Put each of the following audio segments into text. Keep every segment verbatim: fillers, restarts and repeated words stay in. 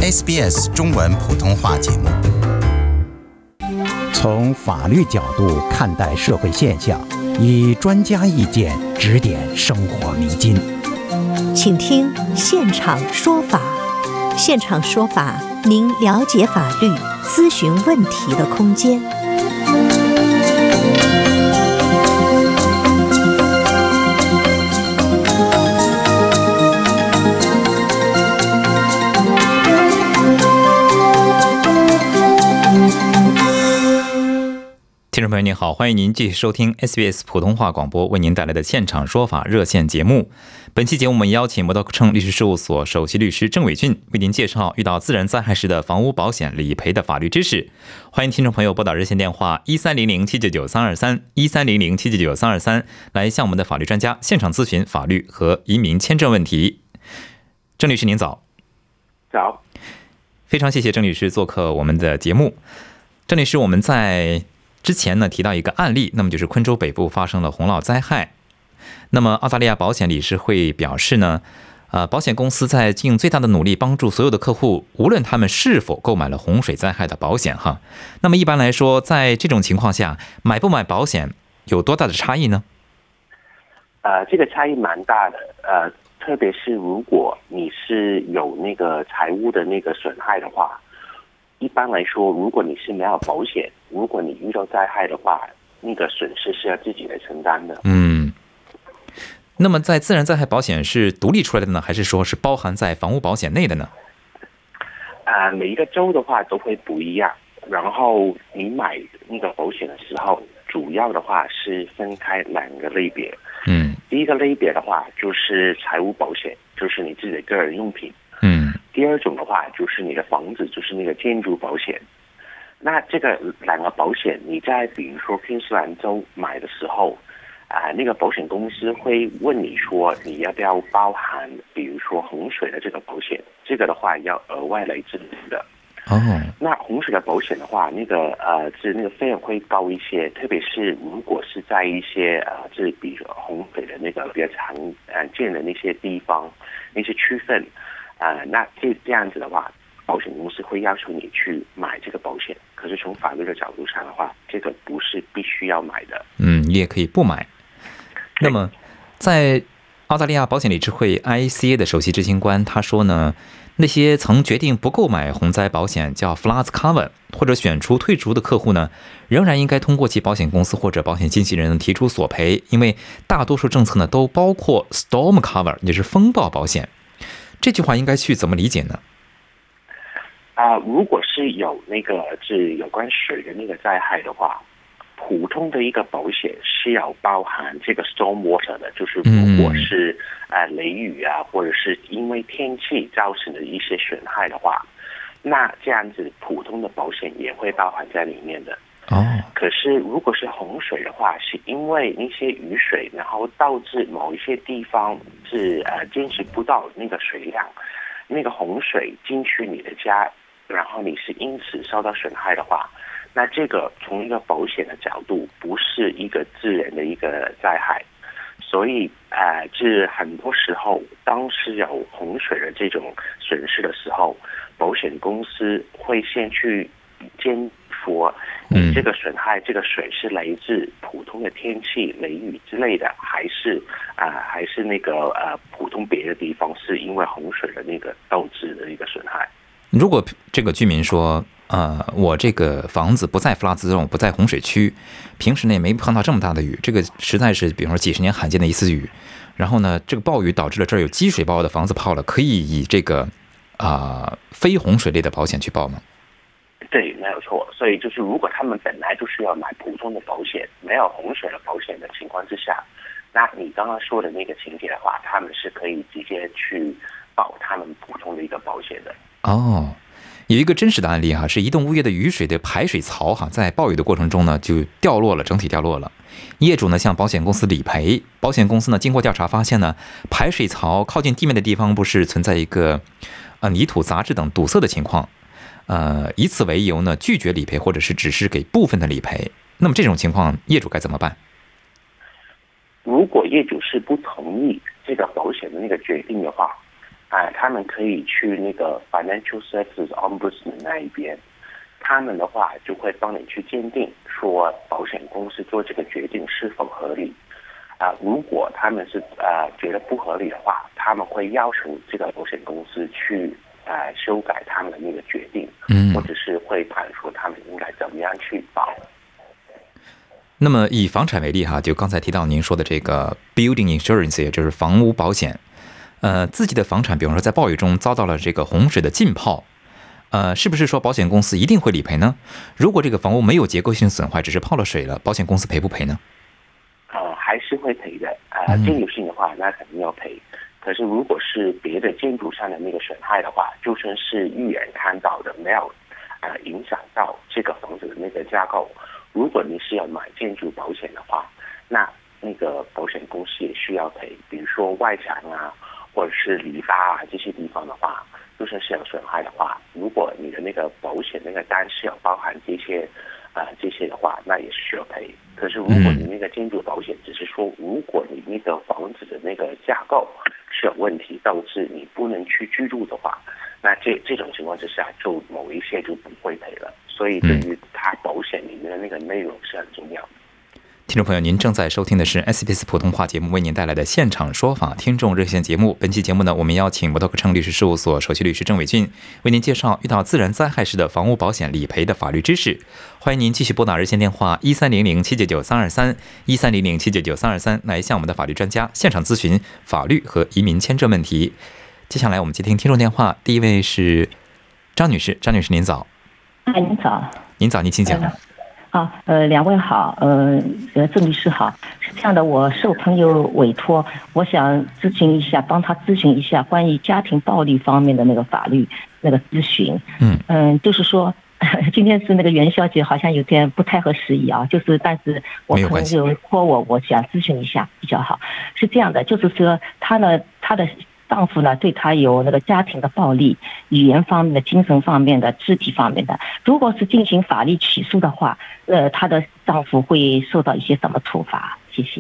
S B S 中文普通话节目。从法律角度看待社会现象，以专家意见指点生活迷津。 请听现场说法。现场说法，您了解法律、咨询问题的空间。 听众朋友您好，欢迎您继续收听 S B S 普通话广播为您带来的现场说法热线节目。本期节目我们邀请摩道称律师事务所首席律师郑伟俊为您介绍遇到自然灾害时的房屋保险理赔的法律知识。欢迎听众朋友拨打热线电话一三零零七九九三二三一三零零七九九三二三来向我们的法律专家现场咨询法律和移民签证问题。郑律师您早。 早。 非常谢谢郑律师做客我们的节目。郑律师，我们在之前呢提到一个案例，那么就是昆州北部发生了洪涝灾害。那么澳大利亚保险理事会表示呢，呃，保险公司在尽最大的努力帮助所有的客户，无论他们是否购买了洪水灾害的保险哈。那么一般来说，在这种情况下，买不买保险有多大的差异呢？ 呃，这个差异蛮大的，呃，特别是如果你是有那个财务的那个损害的话。一般来说，如果你是没有保险，如果你遇到灾害的话，那个损失是要自己来承担的。 嗯，那么在自然灾害保险是独立出来的呢，还是说是包含在房屋保险内的呢？ 啊、呃，每一个州的话都会不一样。然后你买那个保险的时候，主要的话是分开两个类别。 嗯， 第一个类别的话就是财务保险，就是你自己的个人用品。 嗯。 第二种的话就是你的房子，就是那个建筑保险。那这个两个保险，你在比如说昆士兰州买的时候，啊、呃，那个保险公司会问你说你要不要包含，比如说洪水的这个保险，这个的话要额外来支付的。 哦。 那洪水的保险的话，那个呃，是那个费用会高一些，特别是如果是在一些呃，是比如洪水的那个比较常呃见的那些地方、那些区份。呃，那这这样子的话，保险公司会要求你去买这个保险。可是从法律的角度上的话，这个不是必须要买的。 嗯，你也可以不买。那么，在澳大利亚保险理事会 I A C A 的首席执行官他说呢，那些曾决定不购买洪灾保险叫 Floods Cover 或者选出退出的客户呢，仍然应该通过其保险公司或者保险经纪人提出索赔，因为大多数政策呢都包括 Storm Cover， 也就是风暴保险。这句话应该去怎么理解呢？ 啊、呃，如果是有那个是有关水的那个灾害的话，普通的一个保险是要包含这个 storm water 的，就是如果是、嗯、呃雷雨啊，或者是因为天气造成的一些损害的话，那这样子普通的保险也会包含在里面的。 哦， 可是如果是洪水的话，是因为那些雨水，然后导致某一些地方是呃坚持不到那个水量，那个洪水进去你的家，然后你是因此受到损害的话，那这个从一个保险的角度不是一个自然的一个灾害，所以呃，是很多时候当时有洪水的这种损失的时候，保险公司会先去监说你这个损害，这个水是来自普通的天气、雷雨之类的，还是啊、呃，还是那个呃普通别的地方是因为洪水的那个导致的一个损害？ 如果这个居民说，呃，我这个房子不在弗拉兹州，不在洪水区，平时呢也没碰到这么大的雨，这个实在是比方说几十年罕见的一次雨，然后呢，这个暴雨导致了这儿有积水，把我的房子泡了，可以以这个啊、呃、非洪水类的保险去报吗？ 对，没有错。所以就是，如果他们本来就是要买普通的保险，没有洪水的保险的情况之下，那你刚刚说的那个情节的话，他们是可以直接去报他们普通的一个保险的。 哦，有一个真实的案例哈，是一栋物业的雨水的排水槽哈，在暴雨的过程中呢就掉落了，整体掉落了。业主呢向保险公司理赔，保险公司呢经过调查发现呢，排水槽靠近地面的地方不是存在一个呃泥土、杂质等堵塞的情况。呃，以此为由呢，拒绝理赔，或者是只是给部分的理赔。那么这种情况，业主该怎么办？ 如果业主是不同意这个保险的那个决定的话， 啊，他们可以去那个 Financial Services Ombudsman 那一边，他们的话就会帮你去鉴定，说保险公司做这个决定是否合理。啊、呃，如果他们是呃觉得不合理的话，他们会要求这个保险公司去呃修改他们的那个决定， 嗯， 或者是会判说他们应该怎么样去保。 那么以房产为例哈，就刚才提到您说的这个 building insurance， 也就是房屋保险，呃，自己的房产，比方说在暴雨中遭到了这个洪水的浸泡，呃，是不是说保险公司一定会理赔呢？如果这个房屋没有结构性损坏，只是泡了水了，保险公司赔不赔呢？ 呃，还是会赔的。呃，建筑性的话，那肯定要赔。可是如果是别的建筑上的那个损害的话，就算是预眼看到的，没有呃影响到这个房子的那个架构，如果你是要买建筑保险的话，那那个保险公司也需要赔。比如说外墙啊，或者是篱笆啊这些地方的话，就算是有损害的话，如果你的那个保险那个单是要包含这些呃这些的话，那也是需要赔。可是如果你那个建筑保险只是说，如果你那个房子的那个架构是有问题，导致你不能去居住的话，那这这种情况之下，就某一些就不会赔了。所以对于它保险里面的那个内容是很重要的。 听众朋友，您正在收听的是 S B S 普通话节目为您带来的现场说法听众热线节目。本期节目呢，我们邀请摩托克称律师事务所首席律师郑伟俊为您介绍遇到自然灾害时的房屋保险理赔的法律知识。欢迎您继续拨打热线电话一三零零七九九三二三一三零零七九九三二三来向我们的法律专家现场咨询法律和移民签证问题。接下来我们接听听众电话，第一位是张女士。张女士您早。 哎，您早。 您早，您请讲。 啊，呃，两位好，呃，呃，郑律师好。是这样的，我受朋友委托，我想咨询一下，帮他咨询一下关于家庭暴力方面的那个法律那个咨询。嗯嗯，就是说，今天是那个元宵节，好像有点不太合时宜啊。就是，但是我朋友托我，我想咨询一下比较好。是这样的，就是说，他呢，他的丈夫呢对他有那个家庭的暴力，语言方面的、精神方面的、肢体方面的。如果是进行法律起诉的话，呃，她的丈夫会受到一些什么处罚？谢谢。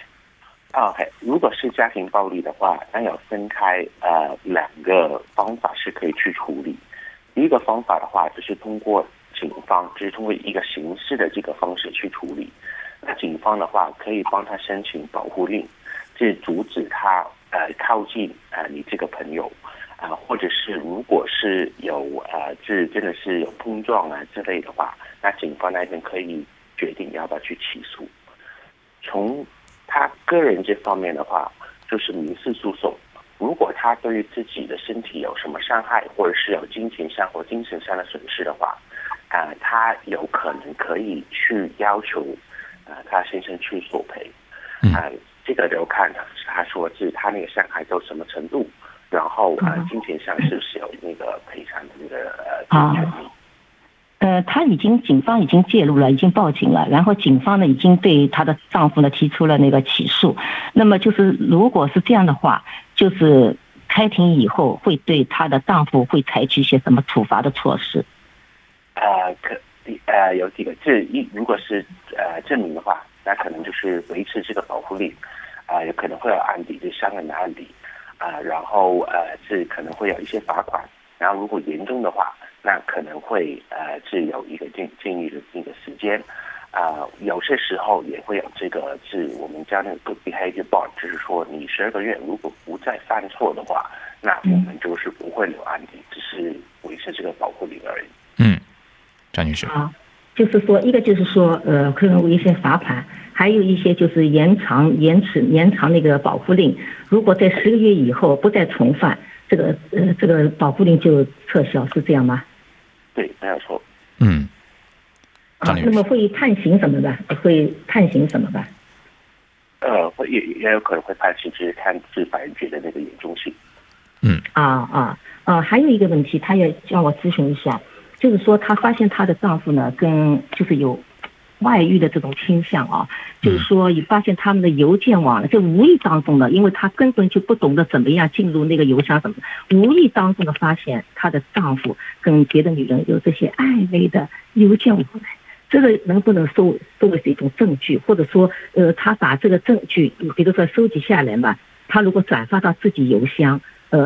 OK， 如果是家庭暴力的话，那要分开呃两个方法是可以去处理。第一个方法的话，就是通过警方，就是通过一个刑事的这个方式去处理。那警方的话可以帮他申请保护令，就是阻止他呃靠近呃你这个朋友啊、呃，或者是如果是有呃这真的是有碰撞啊之类的话，那警方那边可以决定要不要去起诉。从他个人这方面的话，就是民事诉讼。如果他对于自己的身体有什么伤害，或者是有金钱上或精神上的损失的话，啊、呃，他有可能可以去要求啊、呃、他先生去索赔。啊、呃，这个就看他说是他那个伤害到什么程度，然后啊、呃、金钱上是不是有那个赔偿的那个呃权利。 呃，她已经警方已经介入了，已经报警了，然后警方呢已经对她的丈夫呢提出了那个起诉。那么就是如果是这样的话，就是开庭以后会对她的丈夫会采取一些什么处罚的措施？ 呃，可呃有几个，这一如果是呃证明的话，那可能就是维持这个保护令，啊、呃，有可能会有案底，就是伤人的案底，啊、呃，然后呃是可能会有一些罚款，然后如果严重的话，那可能会呃是有一个建建议的那个时间，啊、呃，有些时候也会有这个是我们叫那个 Good Behavior Bond， 就是说你十二个月如果不再犯错的话，那我们就是不会留案底，只是维持这个保护令而已。 嗯，张女士。 啊，就是说一个就是说呃可能有一些罚款，还有一些就是延长延迟延长那个保护令，如果在十个月以后不再重犯，这个呃这个保护令就撤销，是这样吗？ 对，没有错。 嗯。 啊，那么会判刑什么的？会判刑什么吧？ 呃，会也也有可能会判刑，就是看是法院觉得那个严重性。 嗯。 啊啊啊！还有一个问题，他也叫我咨询一下，就是说她发现她的丈夫呢跟就是有外遇的这种倾向啊，就是说也发现他们的邮件往来，就无意当中的，因为她根本就不懂得怎么样进入那个邮箱什么，无意当中的发现她的丈夫跟别的女人有这些暧昧的邮件往来，这个能不能收作为是一种证据，或者说呃她把这个证据比如说收集下来嘛，她如果转发到自己邮箱，呃那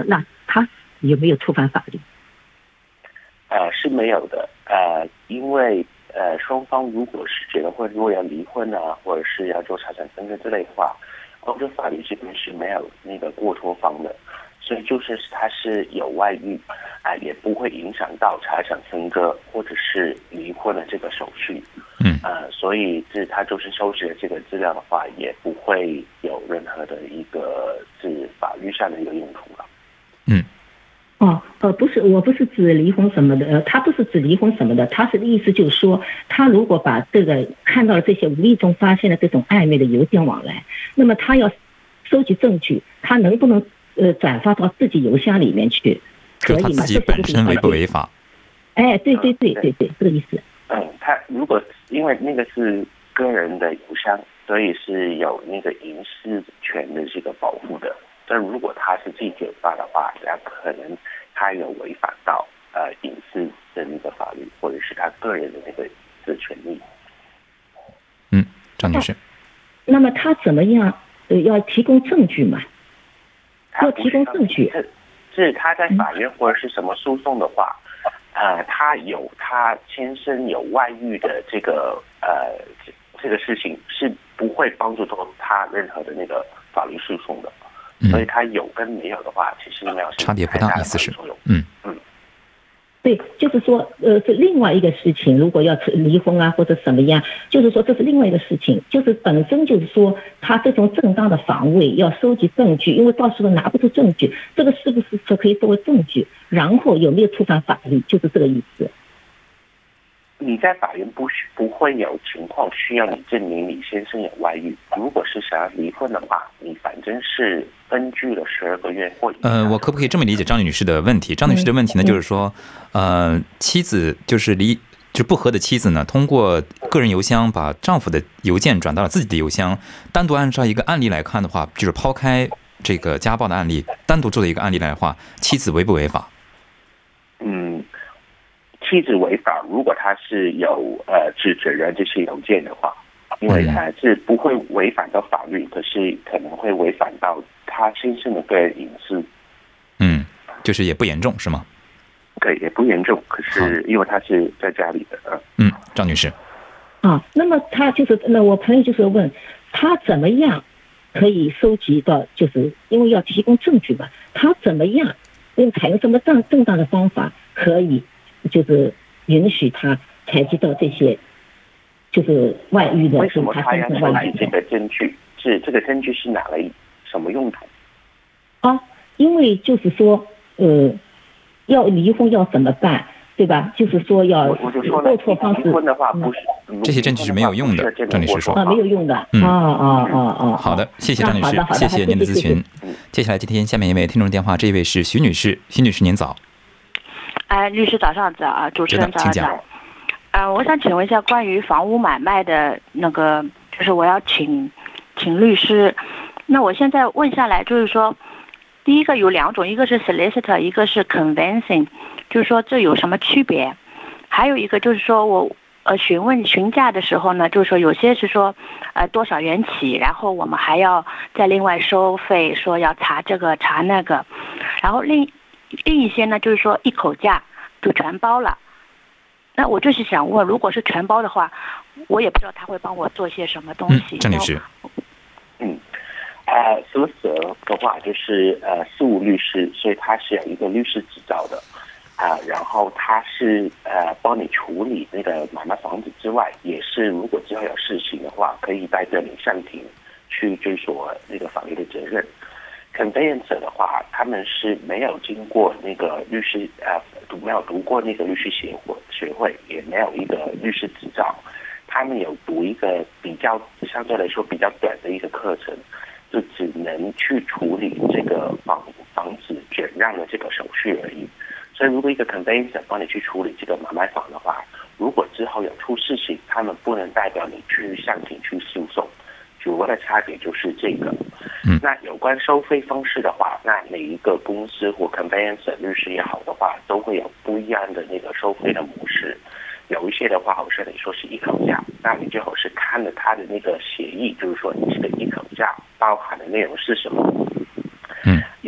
他有没有触犯法律？ 呃，是没有的。呃，因为呃双方如果是结了婚，如果要离婚啊，或者是要做财产分割之类的话，欧洲法律这边是没有那个过脱方的。所以就是他是有外遇啊、呃，也不会影响到财产分割或者是离婚的这个手续。 嗯， 呃，所以是他就是收集了这个资料的话，也不会有任何的一个是法律上的一个用途了。 嗯。 哦，呃，不是，我不是指离婚什么的，呃，他不是指离婚什么的，他是的意思就是说，他如果把这个看到了这些无意中发现的这种暧昧的邮件往来，那么他要收集证据，他能不能？呃，转发到自己邮箱里面去，可以吗？ 就他自己本身违不违法？ 哎，对对对对对，这个意思。 嗯，他如果因为那个是个人的邮箱，所以是有那个隐私权的这个保护的。但如果他是自己转发的话，那可能他有违反到呃隐私的那个法律，或者是他个人的那个隐私权利。 嗯，张女士。 那么他怎么样？呃，要提供证据嘛？要提供证据， 是他在法院或者是什么诉讼的话，呃，他有他先生有外遇的这个呃这个事情是不会帮助到他任何的那个法律诉讼的， 嗯、 所以他有跟没有的话，其实没有差别不大，意思是， 嗯嗯。 对，就是说，呃，是另外一个事情。如果要离婚啊，或者什么样，就是说这是另外一个事情。就是本身就是说，他这种正当的防卫要收集证据，因为到时候拿不出证据，这个是不是就可以作为证据？然后有没有触犯法律，就是这个意思。 你在法院不不会有情况需要你证明你先生有外遇。如果是想要离婚的话，你反正是分居了十二个月或以上。 呃，我可不可以这么理解张女士的问题？张女士的问题呢，就是说，呃，妻子就是离就是不和的妻子呢，通过个人邮箱把丈夫的邮件转到了自己的邮箱。单独按照一个案例来看的话，就是抛开这个家暴的案例，单独做的一个案例来的话，妻子违不违法？ 嗯。妻子违法，如果他是有呃指责人这些邮件的话，因为他是不会违反到法律，可是可能会违反到他先生的个人隐私。 嗯，就是也不严重是吗？ 对，也不严重，可是因为他是在家里的。 嗯，张女士。 啊，那么他就是那我朋友就是问他怎么样可以收集到，就是因为要提供证据嘛，他怎么样用采用什么正正当的方法可以？就是允许他采集到这些，就是外遇的。 为什么他要收集这个证据？是这个证据是拿来什么用途？ 啊，因为就是说，呃，要离婚要怎么办，对吧？就是说要过错方式。 离婚的话不是、 嗯、这些证据是没有用的，张女士说啊，没有用的。 嗯啊啊啊啊！ 好的，谢谢张女士，谢谢您的咨询。接下来接听下面一位听众电话，这位是徐女士，徐女士您早。 哎，律师早上早啊，主持人早上早。呃，我想请问一下关于房屋买卖的那个，就是我要请请律师。那我现在问下来，就是说，第一个有两种，一个是 solicitor， 一个是 conveyancing， 就是说这有什么区别？还有一个就是说我呃询问询价的时候呢，就是说有些是说呃多少元起，然后我们还要再另外收费，说要查这个查那个，然后另。另一些呢，就是说一口价就全包了。那我就是想问，如果是全包的话，我也不知道他会帮我做些什么东西。 嗯，张女士。 嗯，呃，所舍的话就是呃事务律师，所以他是有一个律师执照的啊、呃。然后他是呃帮你处理那个买卖房子之外，也是如果之后有事情的话，可以带着你上庭去追索那个法律的责任。conveyancer 的话，他们是没有经过那个律师呃读没有读过那个律师协会学会，也没有一个律师执照，他们有读一个比较相对来说比较短的一个课程，就只能去处理这个房房子转让的这个手续而已。所以如果一个 conveyancer 帮你去处理这个买卖房的话，如果之后有出事情，他们不能代表你去上庭去诉讼。主要的差别就是这个。 嗯， 那有关收费方式的话，那每一个公司或 conveyancer 律师也好的话，都会有不一样的那个收费的模式。有一些的话，好像你说是一口价，那你最好是看了他的那个协议，就是说你这个一口价包含的内容是什么。 嗯， 有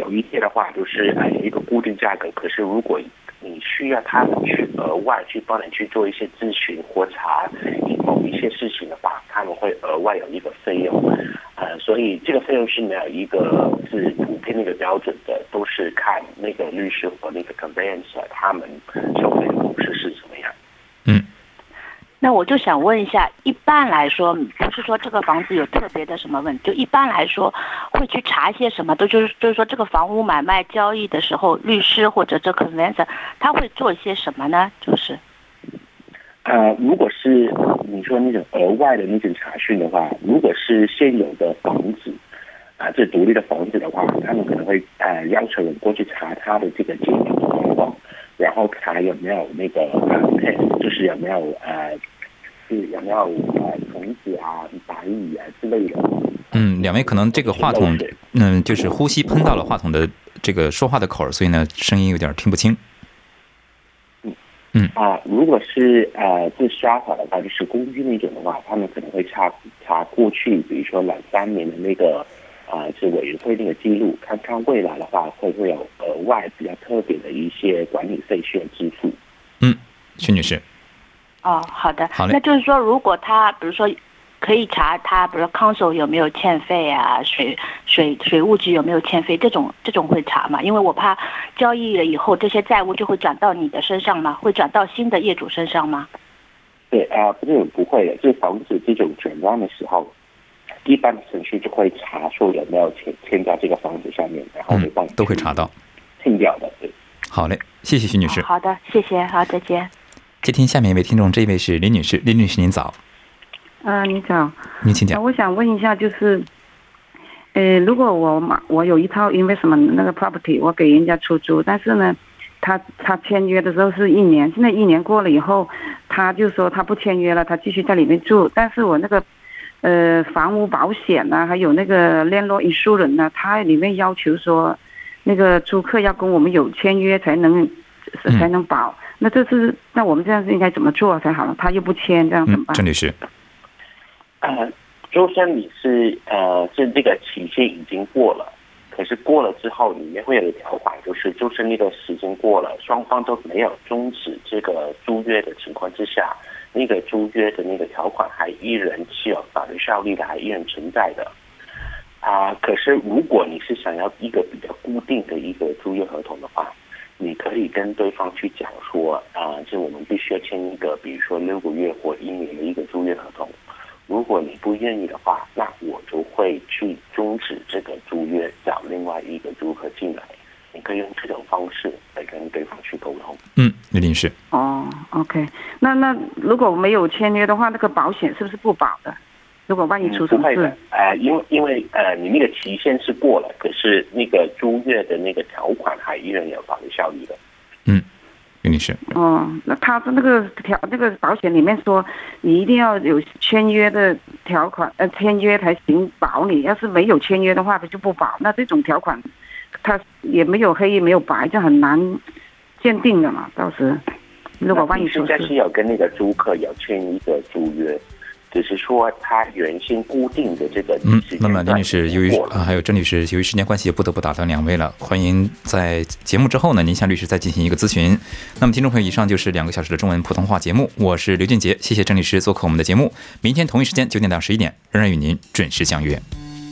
有一些的话就是呃有一个固定价格，可是如果你需要他们去额外去帮你去做一些咨询或查某一些事情的话，他们会额外有一个费用，呃，所以这个费用是没有一个是普遍的一个标准的，都是看那个律师和那个 conveyancer 他们收费的模式是怎么样。 嗯。 那我就想问一下，一般来说，不是说这个房子有特别的什么问题，就一般来说会去查一些什么？都就是就是说，这个房屋买卖交易的时候，律师或者这 conveyancer 他会做一些什么呢？就是， 呃，如果是你说那种额外的那种查询的话，如果是现有的房子啊，这独立的房子的话，他们可能会呃要求人过去查他的这个建筑状况。然后查有没有那个呃 test， 就是有没有呃，是有没有呃虫子啊、白蚁啊之类的。 嗯，两位可能这个话筒，嗯，就是呼吸喷到了话筒的这个说话的口，所以呢，声音有点听不清。 嗯嗯啊、呃，如果是呃是刷法的话，就是公寓那种的话，他们可能会查查过去，比如说两三年的那个。啊、呃，是委员会那个记录，看看未来的话会不会有额外比较特别的一些管理费需要支付。 嗯，徐女士。 哦，好的， 好嘞。 那就是说，如果他比如说可以查他，比如说 council 有没有欠费啊，水水水务局有没有欠费，这种这种会查嘛？因为我怕交易了以后，这些债务就会转到你的身上吗？会转到新的业主身上吗？ 对啊，这种不会的，就是防止这种转让的时候。一般的程序就会查说有没有签签在这个房子上面，然后会帮你、 嗯、都会查到清掉的。对， 好嘞，谢谢徐女士。 好的，谢谢，好，再见。 接听下面一位听众，这一位是林女士，林女士您早。 啊、呃，你早。 您请讲。 我想问一下，就是，呃，如果我买我有一套 investment 那个 property， 我给人家出租，但是呢，他他签约的时候是一年，现在一年过了以后，他就说他不签约了，他继续在里面住，但是我那个。呃，房屋保险呢、啊，还有那个 landlord insurance 呢，它里面要求说，那个租客要跟我们有签约才能才能保。嗯、那这是那我们这样是应该怎么做才好？他又不签，这样怎么办？ 郑律师， 呃，就算你是呃是这个期限已经过了，可是过了之后，里面会有个条款，就是就是那个时间过了，双方都没有终止这个租约的情况之下。那个租约的那个条款还依然是有法律效力的，还依然存在的啊、呃。可是如果你是想要一个比较固定的一个租约合同的话，你可以跟对方去讲说啊、呃，就我们必须要签一个，比如说六个月或一年的一个租约合同。如果你不愿意的话，那我就会去终止这个租约，找另外一个租客进来。你可以用这种方式来跟对方去沟通。 嗯，李律师。 哦 ，OK， 那那如果没有签约的话，那个保险是不是不保的？如果万一出什么事？ 呃，因为因为呃，你那个期限是过了，可是那个租约的那个条款还依然有法律效力的。 嗯，李律师。 哦，那他的那个条那个保险里面说，你一定要有签约的条款，呃，签约才行保你。要是没有签约的话，他就不保。那这种条款。他也没有黑也没有白，就很难鉴定的嘛。到时如果万一出事， 现在是有跟那个租客有签一个租约，只是说他原先固定的这个嗯。那么林女士，由于啊还有郑律师，由于时间关系，也不得不打断两位了。欢迎在节目之后呢，您向律师再进行一个咨询。那么听众朋友，以上就是两个小时的中文普通话节目，我是刘俊杰，谢谢郑律师做客我们的节目。明天同一时间九点到十一点，仍然与您准时相约。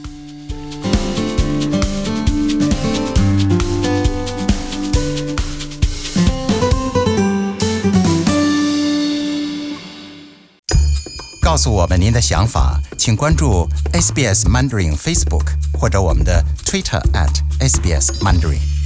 告诉我们您的想法，请关注 S B S Mandarin Facebook 或者我们的 Twitter at S B S Mandarin。